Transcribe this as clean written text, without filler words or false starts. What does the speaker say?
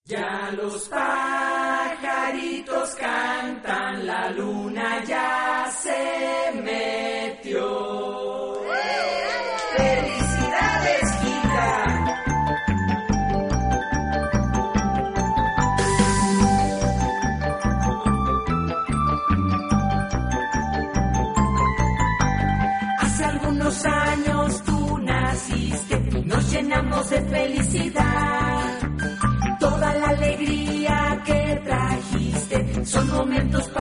Ya los pajaritos cantan, la luna ya se metió. ¡Felicidades, Gita! Hace algunos años tú naciste, nos llenamos de felicidad. Toda la alegría que trajiste son momentos